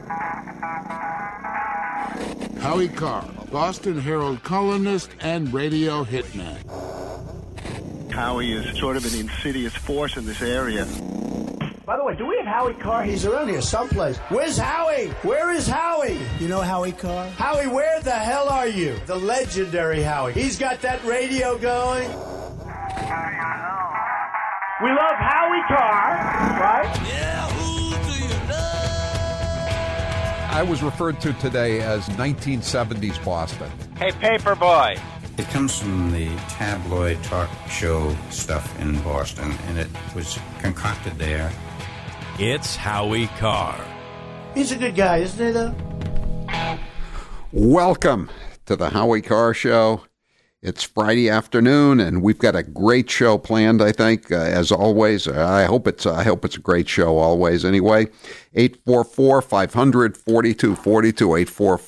Howie Carr, Boston Herald columnist and radio hitman. Howie is sort of an insidious force in this area. By the way, do we have Howie Carr? He's around here someplace. Where's Howie? Where is Howie? You know Howie Carr? Howie, where the hell are you? The legendary Howie. He's got that radio going. We love Howie Carr, right? Yeah, who do you love? I was referred to today as 1970s Boston. Hey, Paperboy. It comes from the tabloid talk show stuff in Boston, and it was concocted there. It's Howie Carr. He's a good guy, isn't he, though? Welcome to the Howie Carr Show. It's Friday afternoon, and we've got a great show planned, I think, as always. I hope it's a great show always anyway. 844-500-4242,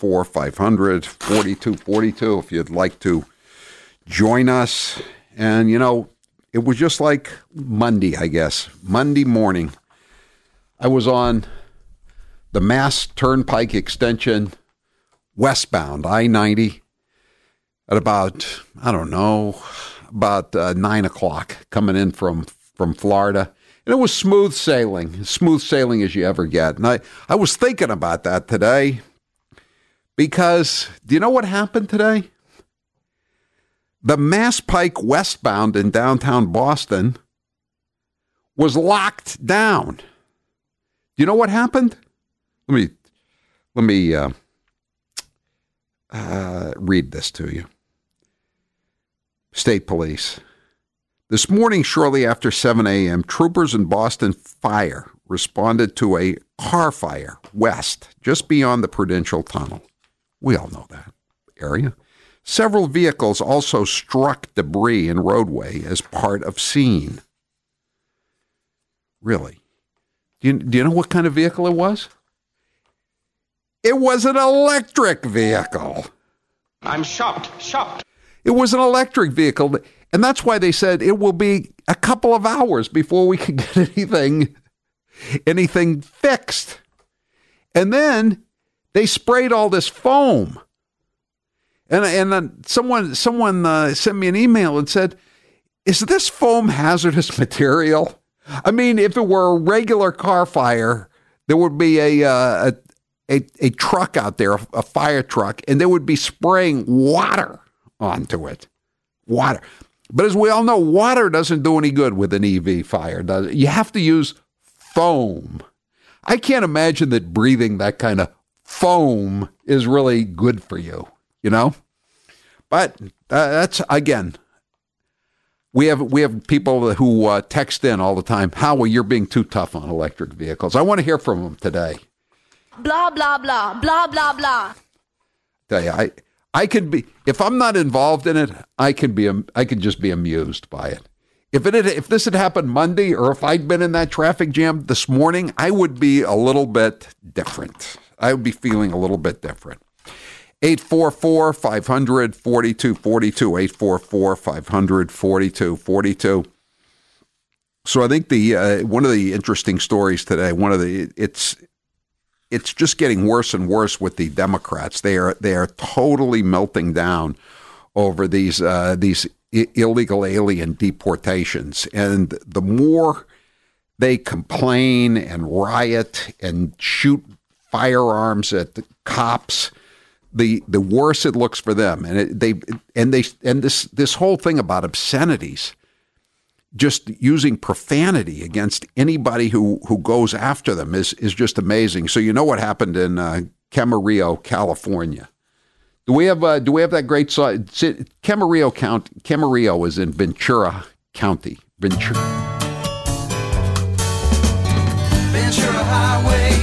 844-500-4242 if you'd like to join us. And, you know, it was just like Monday, I guess. Monday morning, I was on the Mass Turnpike Extension westbound, I-90, at about, about 9 o'clock coming in from Florida. And it was smooth sailing as you ever get. And I was thinking about that today because do you know what happened today? The Mass Pike westbound in downtown Boston was locked down. Do you know what happened? Let me read this to you. State Police. This morning, shortly after 7 a.m., troopers in Boston Fire responded to a car fire west, just beyond the Prudential Tunnel. We all know that area. Several vehicles also struck debris in roadway as part of scene. Really? Do you know what kind of vehicle it was? It was an electric vehicle. I'm shocked. It was an electric vehicle, and that's why they said it will be a couple of hours before we can get anything fixed. And then they sprayed all this foam. And then someone sent me an email and said, "Is this foam hazardous material?" I mean, if it were a regular car fire, there would be a truck out there, a fire truck, and they would be spraying water onto it. Water. But as we all know, water doesn't do any good with an EV fire, does it? You have to use foam. I can't imagine that breathing that kind of foam is really good for you, you know? But that's, again, we have people who text in all the time, "Howie, you're being too tough on electric vehicles." I want to hear from them today. Blah, blah, blah, blah, blah, blah. Tell you, I could be, if I'm not involved in it, I could just be amused by it. If this had happened Monday, or if I'd been in that traffic jam this morning, I would be a little bit different. I would be feeling a little bit different. 844-500-4242, 844-500-4242. So I think one of the interesting stories today, it's just getting worse and worse with the Democrats. They are totally melting down over these illegal alien deportations, and the more they complain and riot and shoot firearms at the cops, the worse it looks for them. And this whole thing about obscenities, just using profanity against anybody who goes after them is just amazing. So you know what happened in Camarillo, California. Do we have that great song? Camarillo is in Ventura County. Ventura Highway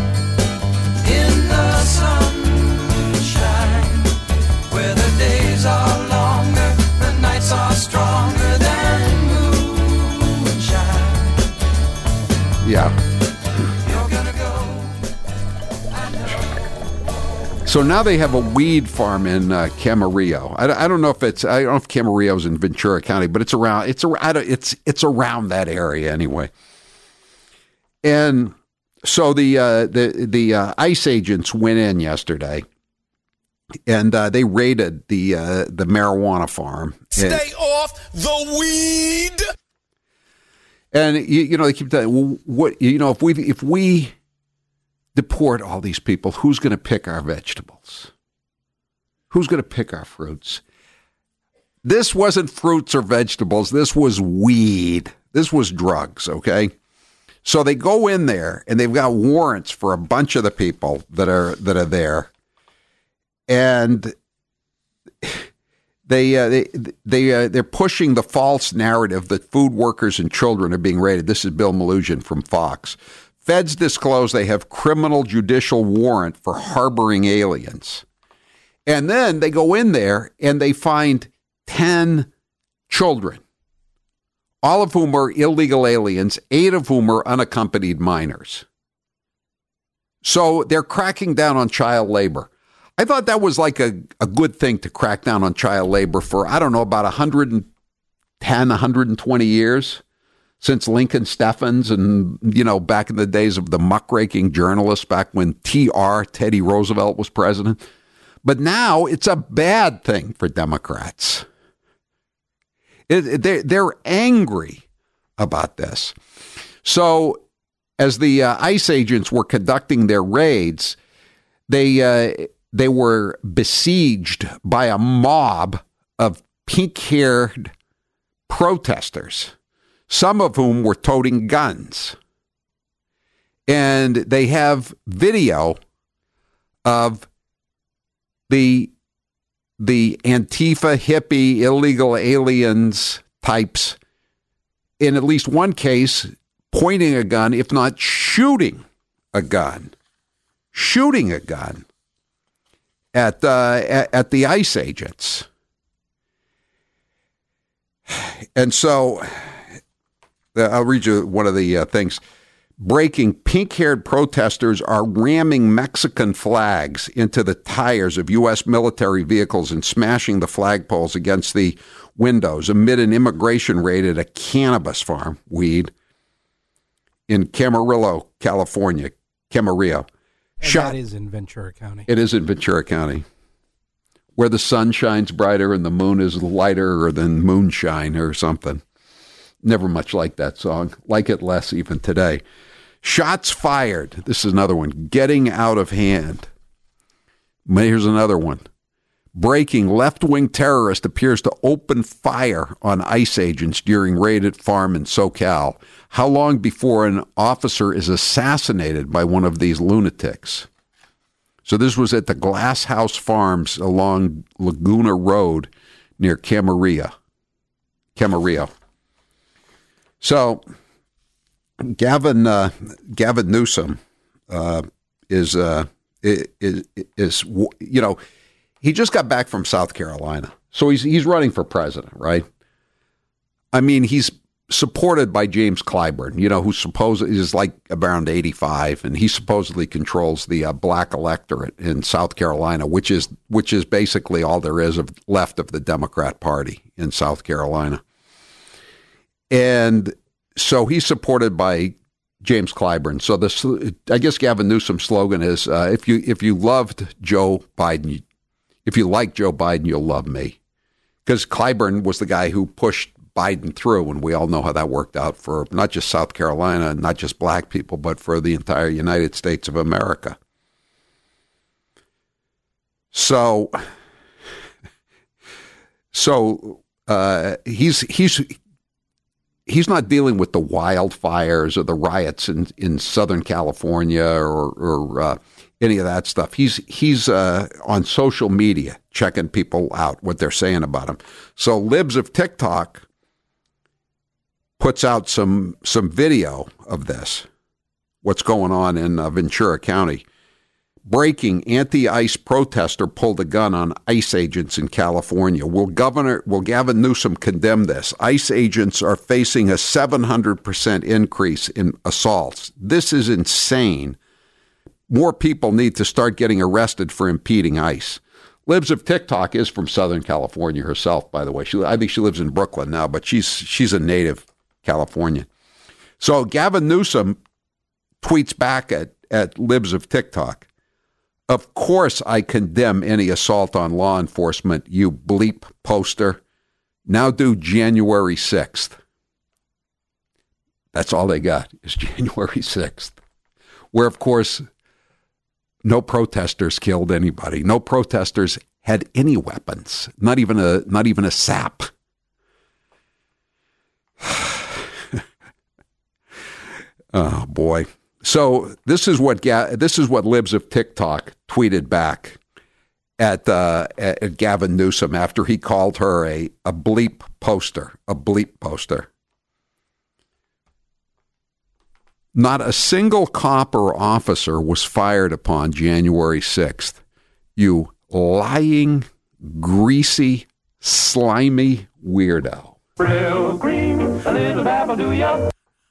in the sunshine, where the days are longer, the nights are stronger than moonshine. Yeah. You're gonna go. So now they have a weed farm in Camarillo. I don't know if Camarillo's in Ventura County, but it's around that area anyway. And So the ICE agents went in yesterday, and they raided the marijuana farm. Stay off the weed. And they keep telling, well, what if we deport all these people, who's going to pick our vegetables? Who's going to pick our fruits? This wasn't fruits or vegetables. This was weed. This was drugs, okay? So they go in there, and they've got warrants for a bunch of the people that are there, and they're pushing the false narrative that food workers and children are being raided. This is Bill Melugin from Fox. Feds disclose they have criminal judicial warrant for harboring aliens. And then they go in there and they find 10 children, all of whom are illegal aliens, 8 of whom are unaccompanied minors. So they're cracking down on child labor. I thought that was like a good thing to crack down on child labor for, I don't know, about 110, 120 years since Lincoln Steffens and, back in the days of the muckraking journalists back when Teddy Roosevelt was president. But now it's a bad thing for Democrats. They're angry about this. So as the ICE agents were conducting their raids, they were besieged by a mob of pink-haired protesters, some of whom were toting guns. And they have video of the Antifa, hippie, illegal aliens types, in at least one case, pointing a gun, if not shooting a gun at the ICE agents. And so I'll read you one of the things. Breaking, pink-haired protesters are ramming Mexican flags into the tires of U.S. military vehicles and smashing the flagpoles against the windows amid an immigration raid at a cannabis farm, weed, in Camarillo, California. Camarillo. That is in Ventura County. It is in Ventura County, where the sun shines brighter and the moon is lighter than moonshine or something. Never much like that song. Like it less even today. Shots fired. This is another one. Getting out of hand. Here's another one. Breaking, left-wing terrorist appears to open fire on ICE agents during raid at farm in SoCal. How long before an officer is assassinated by one of these lunatics? So this was at the Glass House Farms along Laguna Road near Camarillo. So Gavin Newsom is he just got back from South Carolina, so he's running for president, right? I mean, he's supported by James Clyburn, who supposedly is like around 85, and he supposedly controls the black electorate in South Carolina, which is basically all there is left of the Democrat Party in South Carolina. And so he's supported by James Clyburn. So I guess Gavin Newsom's slogan is, if you loved Joe Biden, if you like Joe Biden, you'll love me. Because Clyburn was the guy who pushed Biden through, and we all know how that worked out for not just South Carolina, not just black people, but for the entire United States of America. So he's not dealing with the wildfires or the riots in Southern California or any of that stuff. He's on social media checking people out, what they're saying about him. So Libs of TikTok puts out some video of this, what's going on in Ventura County. Breaking, anti-ICE protester pulled a gun on ICE agents in California. Will Gavin Newsom condemn this? ICE agents are facing a 700% increase in assaults. This is insane. More people need to start getting arrested for impeding ICE. Libs of TikTok is from Southern California herself, by the way. I think she lives in Brooklyn now, but she's a native Californian. So Gavin Newsom tweets back at Libs of TikTok. Of course I condemn any assault on law enforcement, you bleep poster. Now do January 6th. That's all they got is January 6th. Where, of course, no protesters killed anybody. No protesters had any weapons. Not even a sap. Oh boy. So this is what Libs of TikTok tweeted back at Gavin Newsom after he called her a bleep poster. A bleep poster. Not a single cop or officer was fired upon January 6th. You lying, greasy, slimy weirdo. Real green, a little dabble, do ya?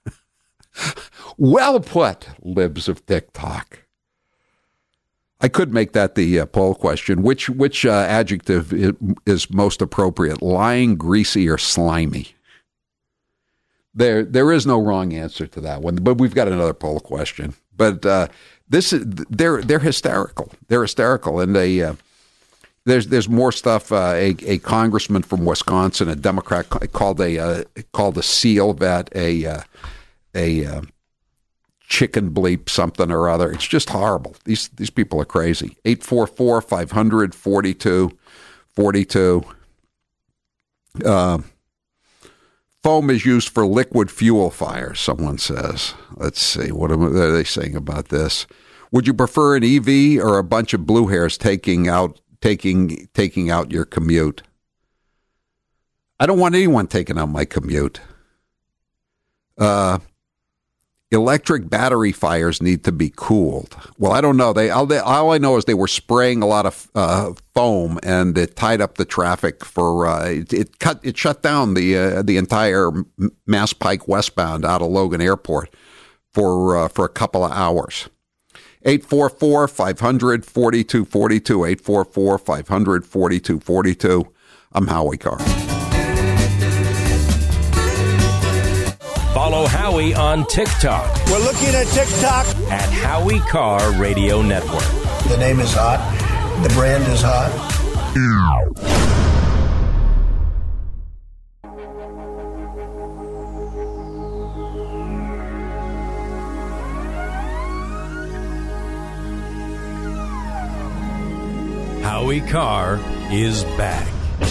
Well put, Libs of TikTok. I could make that the poll question. Which adjective is most appropriate? Lying, greasy, or slimy? There is no wrong answer to that one. But we've got another poll question. But they're hysterical. They're hysterical, and there's more stuff. A congressman from Wisconsin, a Democrat, called a SEAL vet a chicken bleep something or other. It's just horrible. These people are crazy. 844-500-4242. Foam is used for liquid fuel fires, someone says. Let's see. What are they saying about this? Would you prefer an EV or a bunch of blue hairs taking out your commute? I don't want anyone taking out my commute. Electric battery fires need to be cooled. Well, I don't know. All I know is they were spraying a lot of foam, and it tied up the traffic for it shut down the entire Mass Pike westbound out of Logan Airport for a couple of hours. 844-500-4242. 844-500-4242. I'm Howie Carr. Follow Howie on TikTok. We're looking at TikTok. At Howie Carr Radio Network. The name is hot. The brand is hot. Howie Carr is back.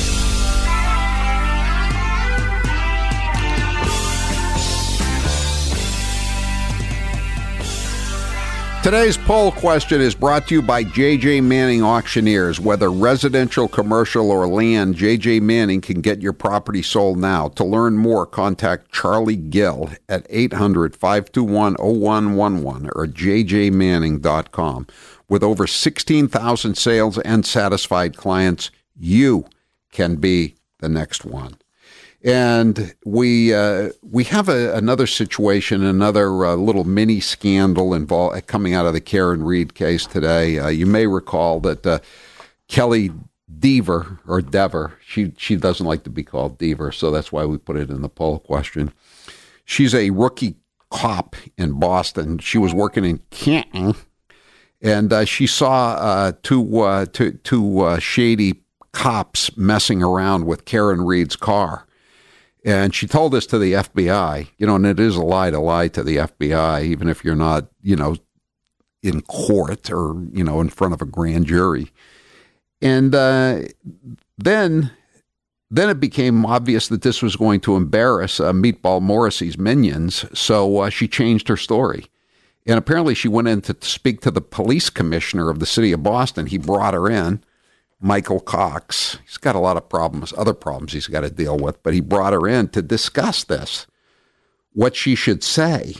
Today's poll question is brought to you by J.J. Manning Auctioneers. Whether residential, commercial, or land, J.J. Manning can get your property sold now. To learn more, contact Charlie Gill at 800-521-0111 or jjmanning.com. With over 16,000 sales and satisfied clients, you can be the next one. And we have another situation, another little mini scandal coming out of the Karen Reed case today. You may recall that Kelly Dever, or Dever, she doesn't like to be called Dever, so that's why we put it in the poll question. She's a rookie cop in Boston. She was working in Canton, and she saw two shady cops messing around with Karen Reed's car. And she told this to the FBI, and it is a lie to lie to the FBI, even if you're not, in court or, in front of a grand jury. And then it became obvious that this was going to embarrass Meatball Morrissey's minions. So she changed her story. And apparently she went in to speak to the police commissioner of the city of Boston. He brought her in. Michael Cox. He's got a lot of problems, other problems he's got to deal with, but he brought her in to discuss this, what she should say,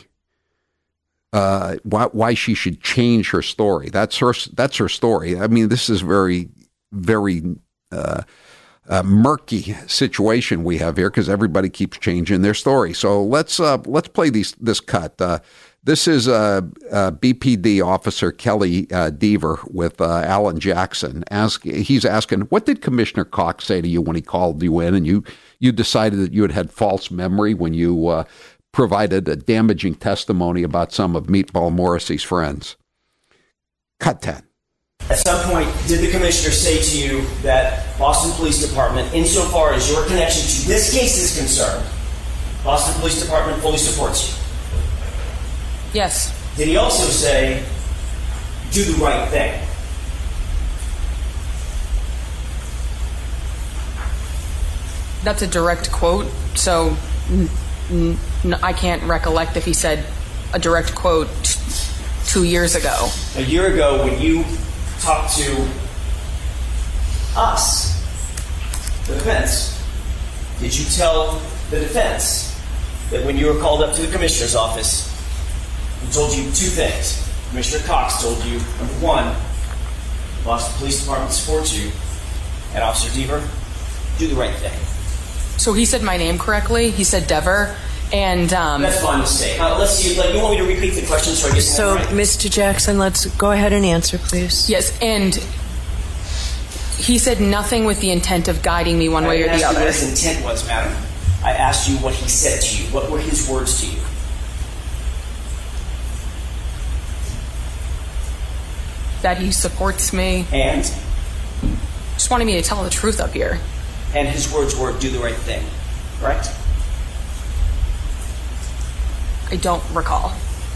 why she should change her story. That's her story. I mean, this is very, very murky situation we have here because everybody keeps changing their story. So let's play this cut. This is BPD officer Kelly Dever with Alan Jackson. He's asking, what did Commissioner Cox say to you when he called you in and you decided that you had false memory when you provided a damaging testimony about some of Meatball Morrissey's friends. Cut 10. At some point, did the commissioner say to you that Boston Police Department, insofar as your connection to this case is concerned, Boston Police Department fully supports you? Yes. Did he also say, do the right thing? That's a direct quote, so I can't recollect if he said a direct quote 2 years ago. A year ago, when you talked to us, the defense, did you tell the defense that when you were called up to the commissioner's office, he told you two things? Commissioner Cox told you, number one, the Boston Police Department supports you, and Officer Deaver, do the right thing. So he said my name correctly. He said Dever, and that's my mistake. Let's see. You want me to repeat the question so I get So, right? Mr. Jackson, let's go ahead and answer, please. Yes, and he said nothing with the intent of guiding me one way or the other. I didn't ask you what his intent was, madam. I asked you what he said to you. What were his words to you? That he supports me. And? Just wanted me to tell the truth up here. And his words were, do the right thing, correct? I don't recall.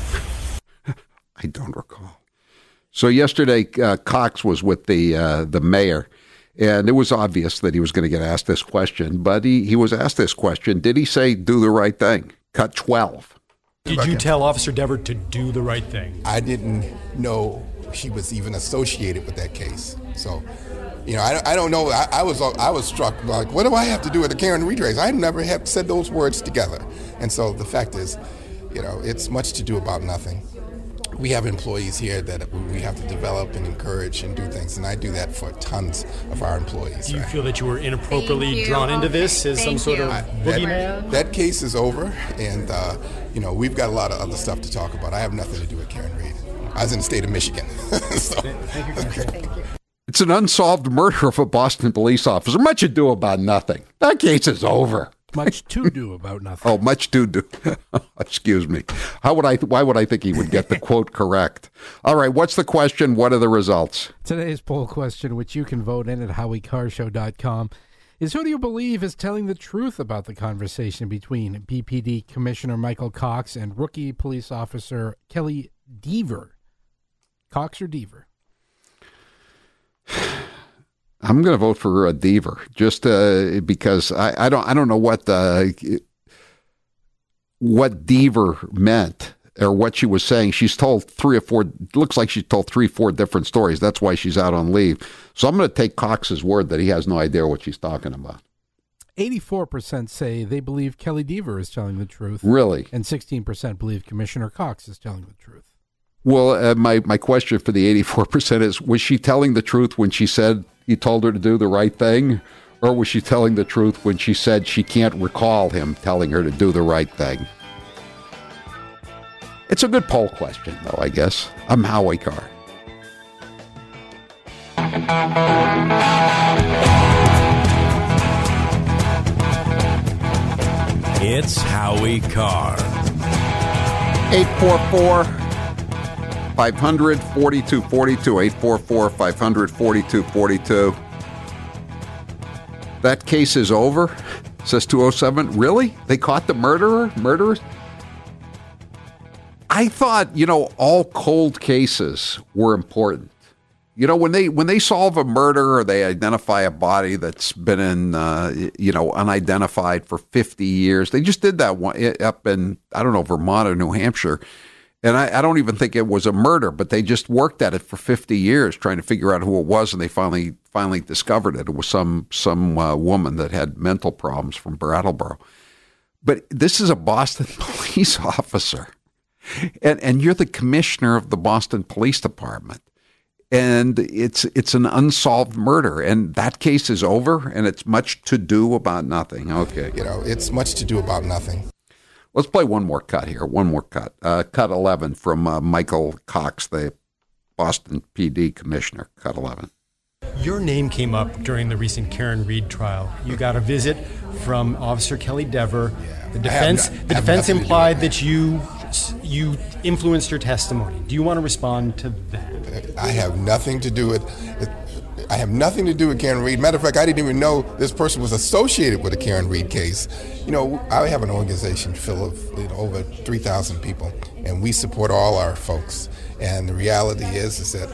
I don't recall. So yesterday, Cox was with the mayor, and it was obvious that he was going to get asked this question, but he was asked this question. Did he say, do the right thing? Cut 12. Did you tell Officer Dever to do the right thing? I didn't know he was even associated with that case. So, I don't know. I was struck, like, what do I have to do with the Karen Reed race? I never have said those words together. And so the fact is, it's much to do about nothing. We have employees here that we have to develop and encourage and do things, and I do that for tons of our employees. Do you feel that you were inappropriately drawn into this as some sort of boogeyman? That case is over, and we've got a lot of other stuff to talk about. I have nothing to do with Karen Reed. I was in the state of Michigan. So, Thank you, Commissioner. Thank you. It's an unsolved murder of a Boston police officer. Much ado about nothing. That case is over. Much to do about nothing. Oh, much to do. Excuse me. Why would I think he would get the quote correct? All right, what's the question? What are the results? Today's poll question, which you can vote in at HowieCarShow.com, is who do you believe is telling the truth about the conversation between BPD Commissioner Michael Cox and rookie police officer Kelly Deaver? Cox or Deaver? I'm going to vote for Deaver, just because I don't know what Deaver meant or what she was saying. She's told 3 or 4. Looks like she told 3-4 different stories. That's why she's out on leave. So I'm going to take Cox's word that he has no idea what she's talking about. 84% say they believe Kelly Deaver is telling the truth. Really? And 16% believe Commissioner Cox is telling the truth. Well, my question for the 84% is, was she telling the truth when she said he told her to do the right thing? Or was she telling the truth when she said she can't recall him telling her to do the right thing? It's a good poll question, though, I guess. I'm Howie Carr. It's Howie Carr. 844-500-4242. 844-500-4242. That case is over, says 207. Really? They caught the murderers? I thought, all cold cases were important. When they solve a murder or they identify a body that's been in, unidentified for 50 years, they just did that one up in, I don't know, Vermont or New Hampshire. And I don't even think it was a murder, but they just worked at it for 50 years trying to figure out who it was, and they finally discovered it. It was some woman that had mental problems from Brattleboro. But this is a Boston police officer, and you're the commissioner of the Boston Police Department, and it's an unsolved murder, and that case is over, and it's much to do about nothing. Okay, it's much to do about nothing. Let's play one more cut here. Cut 11 from Michael Cox, the Boston PD commissioner. Cut 11. Your name came up during the recent Karen Reed trial. You got a visit from Officer Kelly Dever. The defense implied that you influenced her testimony. Do you want to respond to that? I have nothing to do with Karen Reed. Matter of fact, I didn't even know this person was associated with the Karen Reed case. I have an organization full of over 3,000 people, and we support all our folks. And the reality is that,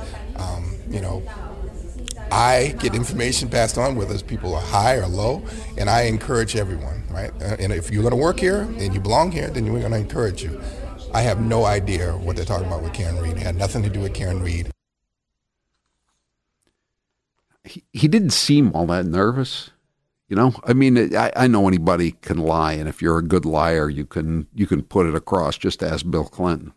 I get information passed on, whether people are high or low, and I encourage everyone, right? And if you're going to work here and you belong here, then we're going to encourage you. I have no idea what they're talking about with Karen Reed. It had nothing to do with Karen Reed. He didn't seem all that nervous, I mean, I know anybody can lie, and if you're a good liar, you can put it across. Just ask Bill Clinton.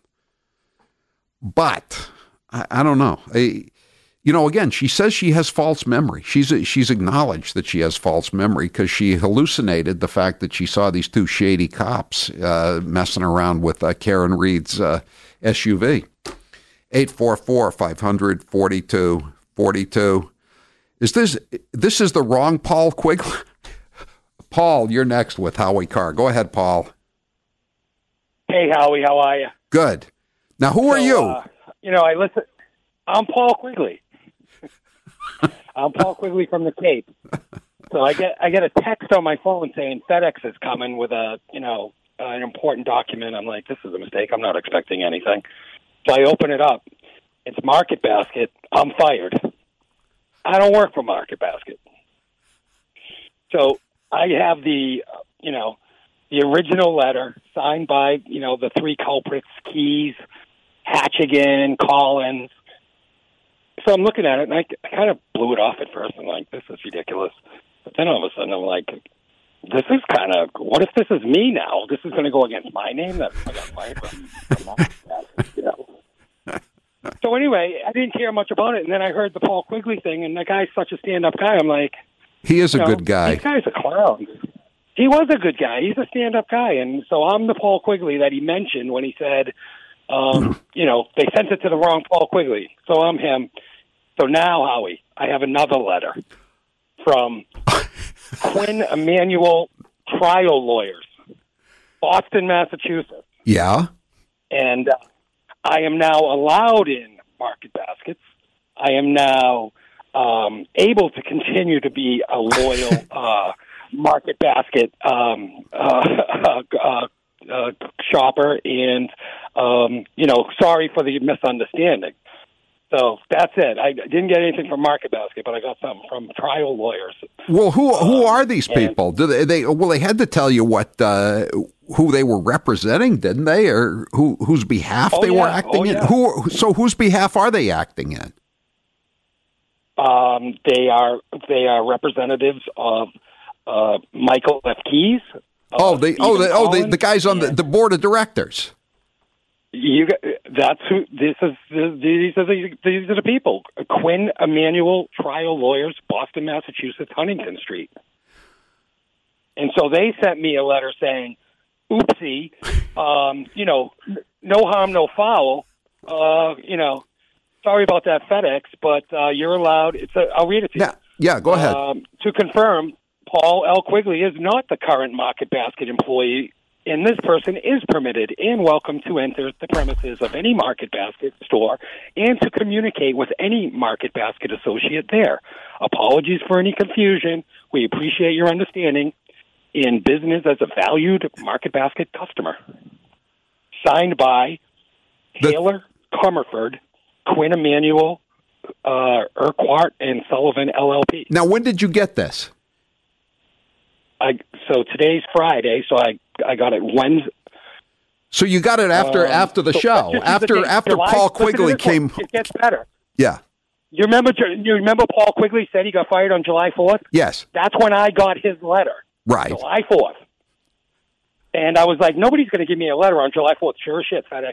But I don't know. Again, she says she has false memory. She's acknowledged that she has false memory because she hallucinated the fact that she saw these two shady cops messing around with Karen Reed's SUV. 844-500-4242. This is the wrong Paul Quigley? Paul, you're next with Howie Carr. Go ahead, Paul. Hey, Howie, how are you? Good. Now, who are you? I listen. I'm Paul Quigley. I'm Paul Quigley from the Cape. So I get a text on my phone saying FedEx is coming with an important document. I'm like, this is a mistake. I'm not expecting anything. So I open it up. It's Market Basket. I'm fired. I don't work for Market Basket. So I have the original letter signed by, the three culprits, Keyes, Hatchigan, Collins. So I'm looking at it, and I kind of blew it off at first. I'm like, this is ridiculous. But then all of a sudden, I'm like, this is kind of, what if this is me now? This is going to go against my name? That I got fired from Market Basket, So anyway, I didn't care much about it, and then I heard the Paul Quigley thing, and the guy's such a stand-up guy. I'm like, he is a good guy. This guy's a clown. He was a good guy. He's a stand-up guy, and so I'm the Paul Quigley that he mentioned when he said, they sent it to the wrong Paul Quigley. So I'm him. So now, Howie, I have another letter from Quinn Emanuel Trial Lawyers, Boston, Massachusetts. Yeah. And I am now allowed in Market Baskets. I am now able to continue to be a loyal Market Basket shopper, and sorry for the misunderstanding. So that's it. I didn't get anything from Market Basket, but I got something from Trial Lawyers. Well, who are these people? Do they had to tell you what who they were representing, didn't they, or whose behalf they were acting in? So whose behalf are they acting in? They are representatives of Michael F. Keyes. The guys on the board of directors. That's who this is. These are the people. Quinn Emanuel Trial Lawyers, Boston, Massachusetts, Huntington Street. And so they sent me a letter saying, "Oopsie, no harm, no foul. Sorry about that, FedEx, but you're allowed." I'll read it to you. Yeah, go ahead. To confirm, Paul L. Quigley is not the current Market Basket employee, and this person is permitted and welcome to enter the premises of any Market Basket store and to communicate with any Market Basket associate there. Apologies for any confusion. We appreciate your understanding in business as a valued Market Basket customer. Signed by Taylor Comerford, Quinn Emanuel, Urquhart, and Sullivan, LLP. Now, when did you get this? So today's Friday, so I got it Wednesday. So you got it after the show, after Paul Quigley came. It gets better. Yeah. You remember Paul Quigley said he got fired on July 4th? Yes. That's when I got his letter. Right. July 4th. And I was like, nobody's going to give me a letter on July 4th. Sure as shit, FedEx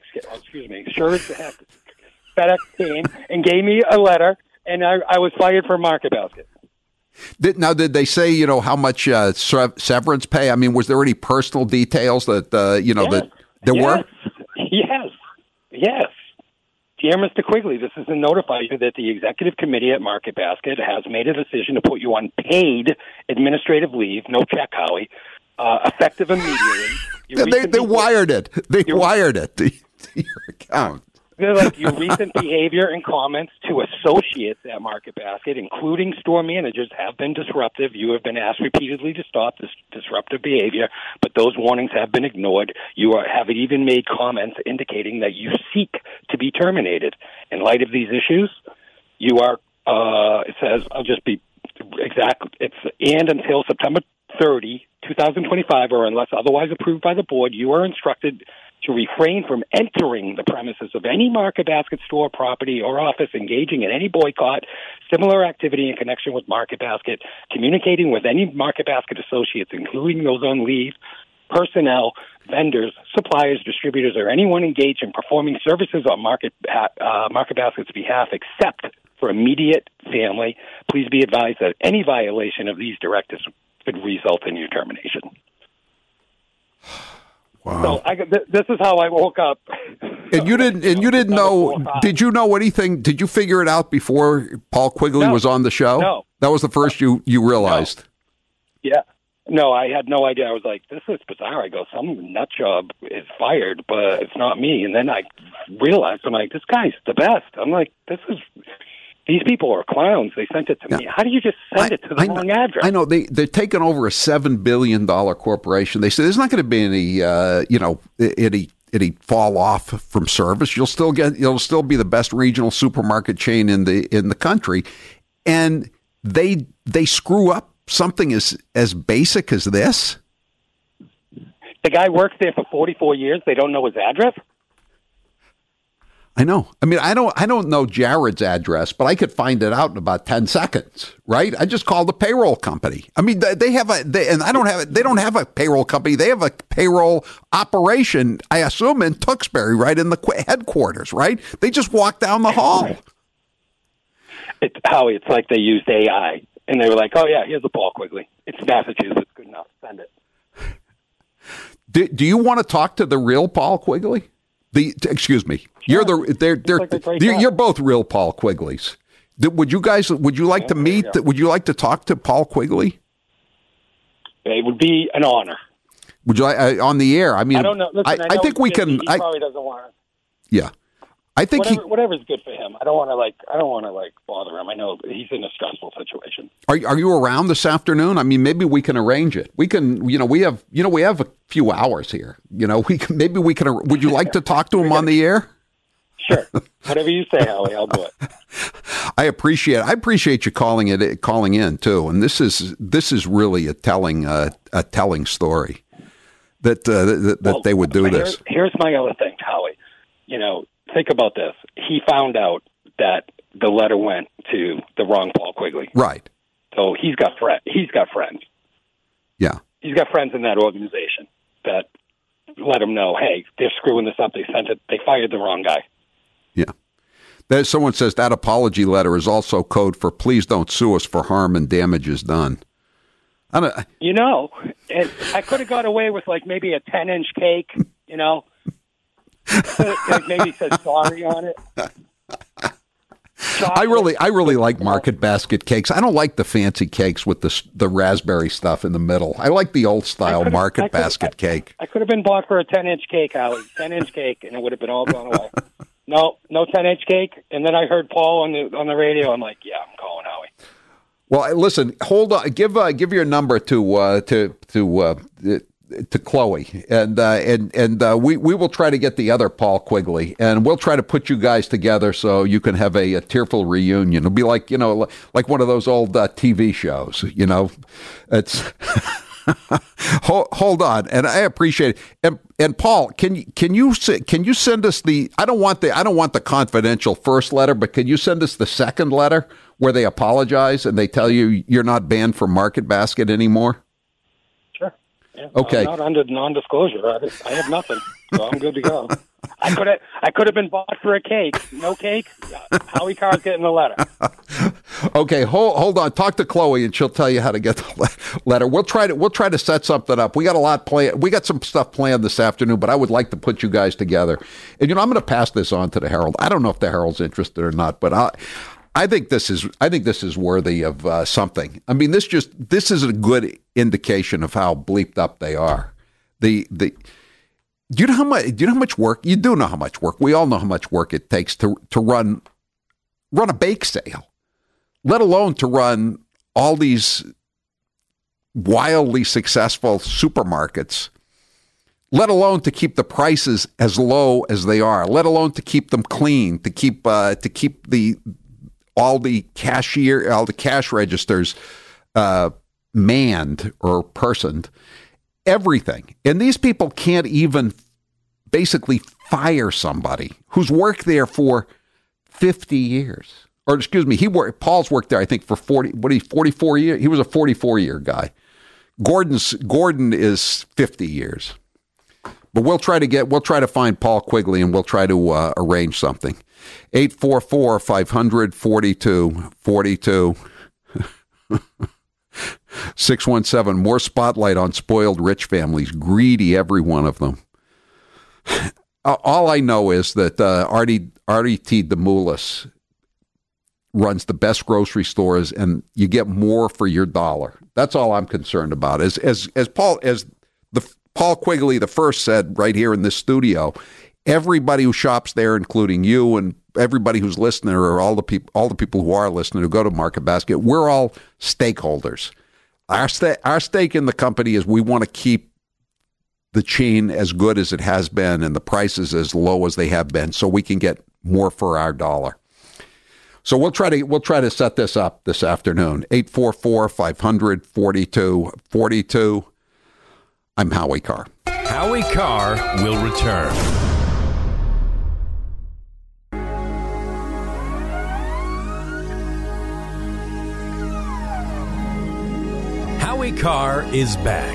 came and gave me a letter, and I was fired for Market Basket. Did they say, how much severance pay? I mean, was there any personal details that, yes. that there were? Yes. Dear Mr. Quigley, this is to notify you that the executive committee at Market Basket has made a decision to put you on paid administrative leave, no check, Howie, effective immediately. They wired it. They wired it to your account. They're like your recent behavior and comments to associates at Market Basket, including store managers, have been disruptive. You have been asked repeatedly to stop this disruptive behavior, but those warnings have been ignored. You have even made comments indicating that you seek to be terminated. In light of these issues, you are, it says, I'll just be exact, and until September 30, 2025, or unless otherwise approved by the board, you are instructed to refrain from entering the premises of any Market Basket store, property, or office, engaging in any boycott, similar activity in connection with Market Basket, communicating with any Market Basket associates, including those on leave, personnel, vendors, suppliers, distributors, or anyone engaged in performing services on Market Basket's behalf, except for immediate family. Please be advised that any violation of these directives could result in your termination. Wow. So this is how I woke up. And you didn't know? Did you know anything? Did you figure it out before Paul Quigley was on the show? No. That was the first you realized. No. Yeah. No, I had no idea. I was like, this is bizarre. I go, some nut job is fired, but it's not me. And then I realized, I'm like, this guy's the best. I'm like, these people are clowns. They sent it to me. How do you just send it to the wrong address? I know they're taking over a $7 billion corporation. They say there's not going to be any any fall off from service. You'll still be the best regional supermarket chain in the country, and they screw up something as basic as this. The guy works there for 44 years. They don't know his address. I know. I mean, I don't know Jared's address, but I could find it out in about 10 seconds, right? I just called the payroll company. I mean, they don't have a payroll company. They have a payroll operation, I assume, in Tewksbury, right in the headquarters, right? They just walk down the hall. It's like they used AI, and they were like, oh, yeah, here's the Paul Quigley. It's Massachusetts. Good enough. Send it. Do you want to talk to the real Paul Quigley? Excuse me. Sure. You're both real Paul Quigleys. Would you like to meet? Yeah. Would you like to talk to Paul Quigley? It would be an honor. Would you on the air? I mean, I don't know. Listen, I think we can. He probably doesn't want to. Yeah. I think whatever's good for him. I don't want to bother him. I know he's in a stressful situation. Are you around this afternoon? I mean, maybe we can arrange it. We can, we have a few hours here. We can. Would you like to talk to him on the air? Sure. Whatever you say, Howie, I'll do it. I appreciate you calling in too. And this is really a telling story that they would do this. Here's my other thing, Howie. Think about this. He found out that the letter went to the wrong Paul Quigley. Right. So he's got friends. Yeah. He's got friends in that organization that let him know, hey, they're screwing this up. They fired the wrong guy. Yeah. Someone says that apology letter is also code for please don't sue us for harm and damages done. And I could have got away with maybe a 10-inch cake, maybe said sorry on it. I really like Market Basket cakes. I don't like the fancy cakes with the raspberry stuff in the middle. I like the old style Market Basket cake. I could have been bought for a 10-inch cake, Howie. 10-inch cake, and it would have been all gone away. No 10-inch cake. And then I heard Paul on the radio. I'm like, yeah, I'm calling Howie. Well, listen, hold on. Give your number to Chloe, and we will try to get the other Paul Quigley, and we'll try to put you guys together so you can have a tearful reunion. It'll be like one of those old TV shows. It's hold on, and I appreciate it. And Paul, can you send us the? I don't want the confidential first letter, but can you send us the second letter where they apologize and they tell you you're not banned from Market Basket anymore? Yeah, okay. I'm not under non-disclosure. I have nothing, so I'm good to go. I could have been bought for a cake. No cake. Howie Carr's getting the letter. Okay, hold on. Talk to Chloe, and she'll tell you how to get the letter. We'll try to set something up. We got a lot planned. We got some stuff planned this afternoon, but I would like to put you guys together. And I'm going to pass this on to the Herald. I don't know if the Herald's interested or not, but I think this is worthy of something. I mean, this is a good indication of how bleeped up they are. Do you know how much work? You do know how much work. We all know how much work it takes to run a bake sale, let alone to run all these wildly successful supermarkets, let alone to keep the prices as low as they are, let alone to keep them clean, to keep all the cash registers manned or personed, everything. And these people can't even basically fire somebody who's worked there for 50 years. Or excuse me, Paul's worked there, I think, for 44 years. He was a 44-year guy. Gordon is 50 years. But we'll try to find Paul Quigley, and we'll try to arrange something. 844-500-4242. 617, more spotlight on spoiled rich families, greedy, every one of them. All I know is that Artie T. DeMoulis runs the best grocery stores, and you get more for your dollar. That's all I'm concerned about. As Paul Quigley the first said right here in this studio, everybody who shops there, including you and everybody who's listening, or all the people who are listening who go to Market Basket, we're all stakeholders. Our stake in the company is we want to keep the chain as good as it has been and the prices as low as they have been, so we can get more for our dollar. So we'll try to set this up this afternoon. 844-500-4242. I'm Howie Carr. Howie Carr will return. Howie Carr is back.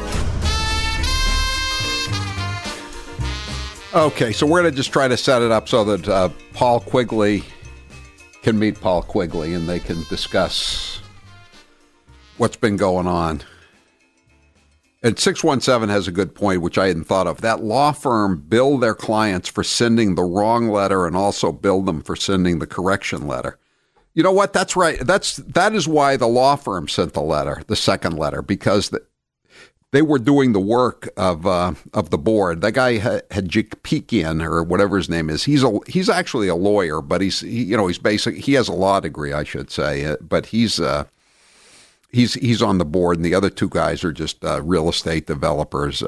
Okay, so we're going to just try to set it up so that Paul Quigley can meet Paul Quigley and they can discuss what's been going on. And 617 has a good point, which I hadn't thought of. That law firm billed their clients for sending the wrong letter and also billed them for sending the correction letter. You know what? That's right. That is why the law firm sent the letter, the second letter, because they were doing the work of the board. That guy Hadjikian, or whatever his name is, he's actually a lawyer, but he has a law degree, I should say, but he's on the board, and the other two guys are just real estate developers,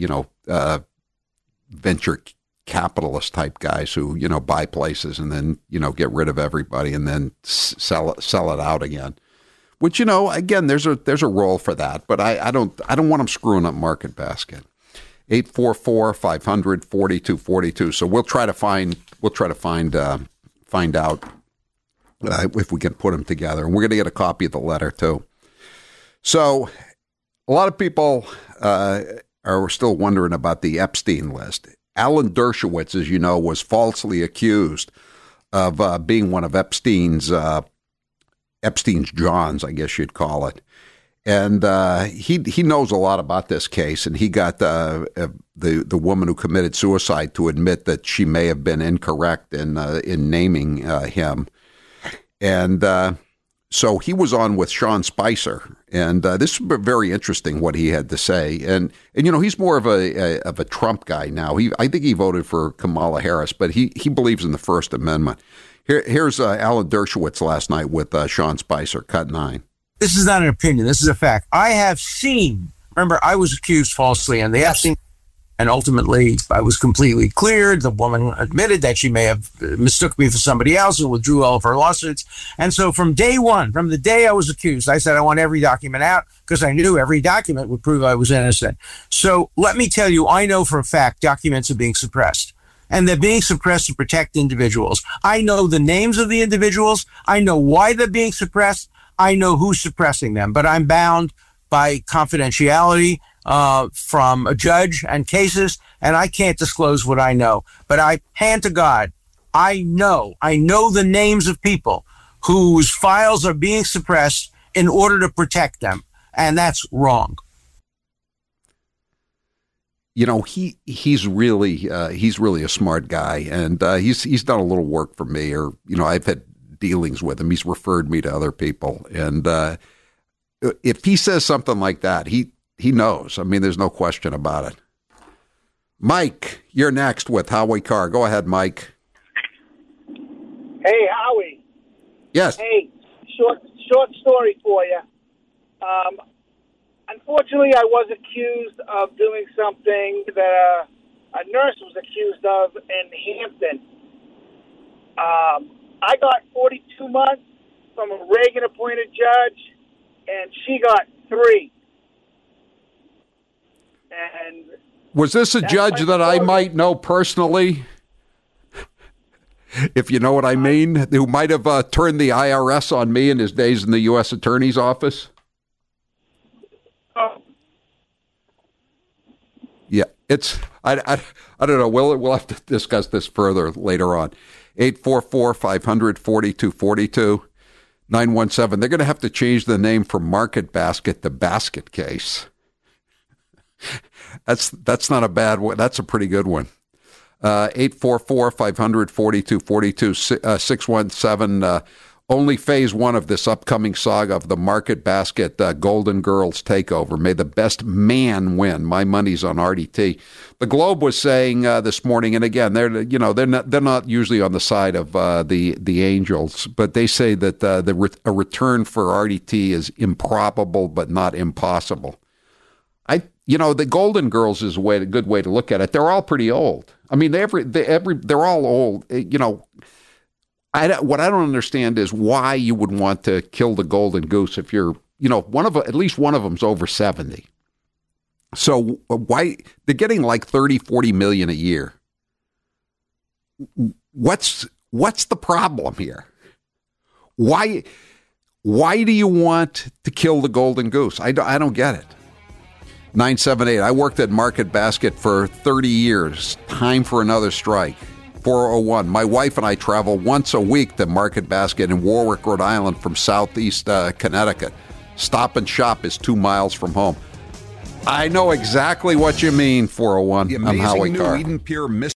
venture capitalist type guys who buy places and then get rid of everybody and then sell it out again. Which again, there's a role for that, but I don't want them screwing up Market Basket. 844-500-4242. So we'll try to find out if we can put them together, and we're going to get a copy of the letter too. So a lot of people are still wondering about the Epstein list. Alan Dershowitz, as you know, was falsely accused of being one of Epstein's Johns, I guess you'd call it. And he knows a lot about this case, and he got the woman who committed suicide to admit that she may have been incorrect in naming him. And so he was on with Sean Spicer, and this was very interesting what he had to say. And he's more of a Trump guy now. I think he voted for Kamala Harris, but he believes in the First Amendment. Here's Alan Dershowitz last night with Sean Spicer, cut 9. This is not an opinion. This is a fact. I have seen. Remember, I was accused falsely on the Epstein. And ultimately, I was completely cleared. The woman admitted that she may have mistook me for somebody else and withdrew all of her lawsuits. And so from day one, from the day I was accused, I said I want every document out because I knew every document would prove I was innocent. So let me tell you, I know for a fact documents are being suppressed. And they're being suppressed to protect individuals. I know the names of the individuals. I know why they're being suppressed. I know who's suppressing them. But I'm bound by confidentiality from a judge and cases, and I can't disclose what I know. But hand to God, I know the names of people whose files are being suppressed in order to protect them. And that's wrong. You know, he's really a smart guy, and he's done a little work for me, or, you know, I've had dealings with him. He's referred me to other people. And if he says something like that, he knows. I mean, there's no question about it. Mike, you're next with Howie Carr. Go ahead, Mike. Hey, Howie. Yes. Hey, short story for you. Unfortunately, I was accused of doing something that a nurse was accused of in Hampton. I got 42 months from a Reagan-appointed judge, and she got 3. And was this a judge that I might know personally? If you know what I mean, who might have turned the IRS on me in his days in the U.S. Attorney's Office? Yeah, it's I don't know. We'll have to discuss this further later on. 844-500-4242, 917. They're going to have to change the name from Market Basket to Basket Case. That's not a bad one. That's a pretty good one. 844-500-4242, 617. Only phase 1 of this upcoming saga of the Market Basket Golden Girls takeover. May the best man win. My money's on RDT. The Globe was saying this morning, and again, they're not usually on the side of the Angels, but they say that a return for RDT is improbable but not impossible. The Golden Girls is a good way to look at it. They're all pretty old. I mean, they're all old. You know, what I don't understand is why you would want to kill the golden goose if you're, at least one of them's over 70. So why they're getting like 30, 40 million a year? What's the problem here? Why do you want to kill the golden goose? I don't get it. 978. I worked at Market Basket for 30 years. Time for another strike. 401. My wife and I travel once a week to Market Basket in Warwick, Rhode Island from southeast Connecticut. Stop and Shop is 2 miles from home. I know exactly what you mean, 401. I'm Howie Carr. Eden Pure